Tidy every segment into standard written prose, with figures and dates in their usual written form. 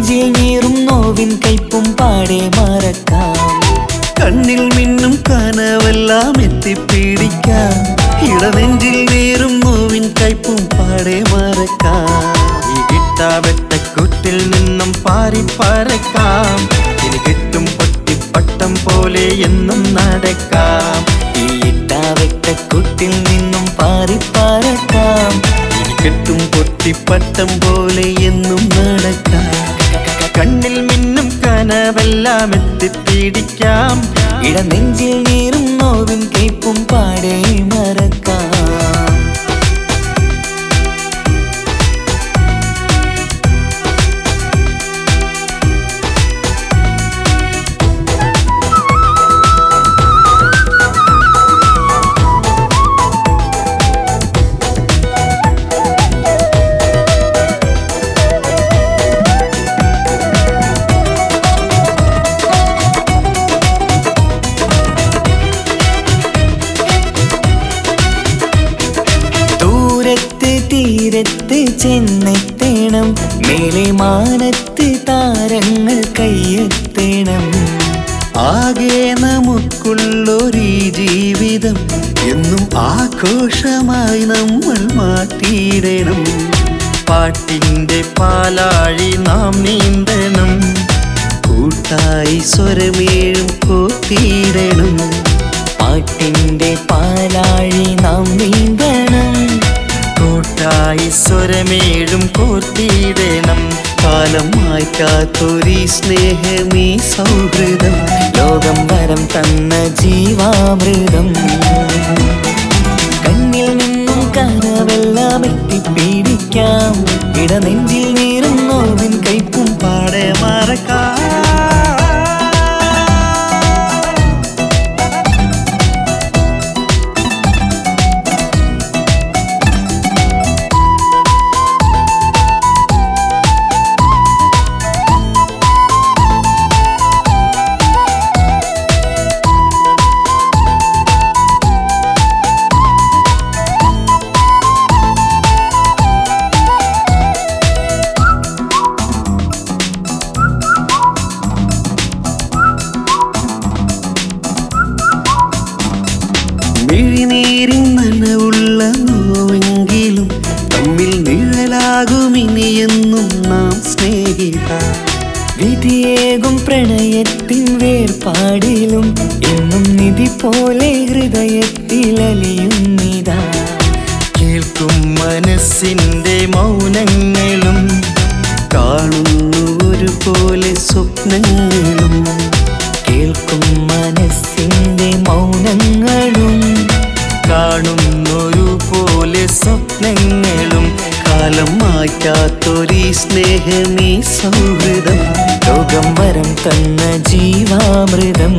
നെഞ്ചിൽ നീറും നോവിൻ കൈപ്പും പാടെ മറക്കാം. കണ്ണിൽ മിന്നും കനവെല്ലാം എത്തിപ്പിടിക്കാം. ഇടനെഞ്ചിൽ നീറും നോവിൻ കൈപ്പും പാടെ മറക്കാം. ഈ കിട്ടാവെട്ടക്കൂറ്റിൽ നിന്നും പാറി പറക്കാം. ഇനി കിട്ടും പൊട്ടിപ്പട്ടം പോലെ എന്നും നടക്കാം. ഈ ഇട്ടാവെട്ടക്കൂട്ടിൽ നിന്നും പാറി പറക്കാം. ഇനി കിട്ടും പൊട്ടിപ്പട്ടം പോലെ എന്നും നടക്കാം. കണ്ണിൽ മിന്നും കനവെല്ലാം എത്തിപ്പിടിക്കാം. ഇടനെഞ്ചിൽ നീറും നോവിൻ കൈപ്പും പാടെ മറക്കാം. തീരത്ത് ചെന്നെത്തേണം. മേലെ മാനത്ത് താരങ്ങൾ കയ്യെത്തേണം. ആകെ നമുക്കുള്ളൊരീ ജീവിതം എന്നും ആഘോഷമായി നമ്മൾ മാറ്റിയിടണം. പാട്ടിന്റെ പാലാഴി നാം നീന്തണം. കൂട്ടായി സ്വരമേഴും കോത്തിയിടണം. പാട്ടിന്റെ പാലാഴി നാം നീന്തണം. കൂട്ടായി സ്വരമേഴും കോർത്തിയിടണം. കാലം മായ്ക്കാത്തൊരീ സ്നേഹമീ സൗഹൃദം. ലോകം വരം തന്ന ജീവാമൃതം. കണ്ണിൽ നിന്നും കനവെല്ലാം എത്തിപ്പിടിക്കാം. ഇടനെഞ്ചിൽ നീറും നോവിൻ കൈപ്പും പാടെ മറക്കാം. മിഴിനീരിൻ നനവുള്ള നോവെങ്കിലും തമ്മിൽ നിഴലാകുമിനിയെന്നും നാം സ്നേഹിത. വിധിയേകും പ്രണയത്തിൻ വേർപാടിലും എന്നും നിധി പോലെ ഹൃദയത്തിലലിയുന്നിതാ. കേൾക്കും മനസ്സിന്റെ മൗനങ്ങളും കാണുന്നു ഒരുപോലെ സ്വപ്നങ്ങളും. കേൾക്കും മനസ്സിന്റെ മൗനങ്ങളും കാണുന്നൊരു പോലെ സ്വപ്നങ്ങളും. കാലം മായ്ക്കാത്തൊരീ സ്നേഹമീ സൗഹൃദം. ലോകം വരം തന്ന ജീവാമൃതം.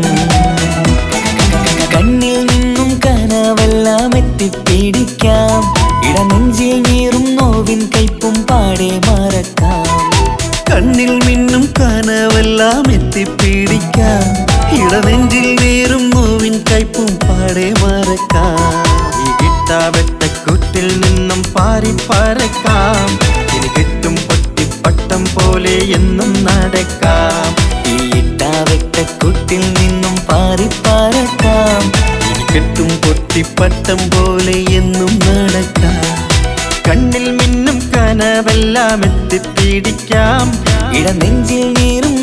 കണ്ണിൽ നിന്നും കനവെല്ലാം എത്തിപ്പിടിക്കാം. ഇടനെഞ്ചിൽ നീറും നോവിൻ കൈപ്പും പാടെ മറക്കാം. കണ്ണിൽ മിന്നും കനവെല്ലാം എത്തിപ്പിടിക്കാം. ഇടനെഞ്ചിൽ നീറും നോവിൻ കൈപ്പും പാടെ മറക്കാം. ഈ കിട്ടാവെട്ടക്കൂറ്റിൽ നിന്നും പാറി പറക്കാം. ഇനി കിട്ടും പൊട്ടിപ്പട്ടം പോലെ എന്നും നടക്കാം. ഈ ഇട്ടാവെട്ടക്കൂട്ടിൽ നിന്നും പാറി പറക്കാം. ഇനി കിട്ടും പൊട്ടിപ്പട്ടം പോലെ എന്നും നടക്കാം. കണ്ണിൽ മിന്നും കനവെല്ലാം എത്തിപ്പിടിക്കാം. ഇടനെഞ്ചിൽ നീറും